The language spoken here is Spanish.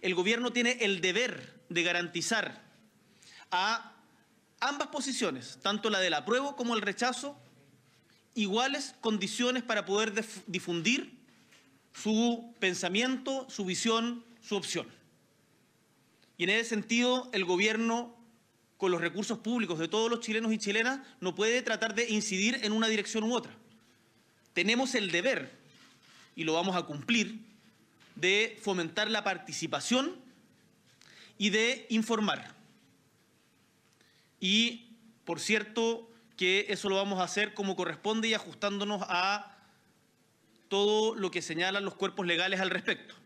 el Gobierno tiene el deber de garantizar a ambas posiciones, tanto la del apruebo como el rechazo, iguales condiciones para poder difundir su pensamiento, su visión, su opción. Y en ese sentido, el Gobierno, con los recursos públicos de todos los chilenos y chilenas, no puede tratar de incidir en una dirección u otra. Tenemos el deber, y lo vamos a cumplir, de fomentar la participación y de informar. Y, por cierto, que eso lo vamos a hacer como corresponde y ajustándonos a todo lo que señalan los cuerpos legales al respecto.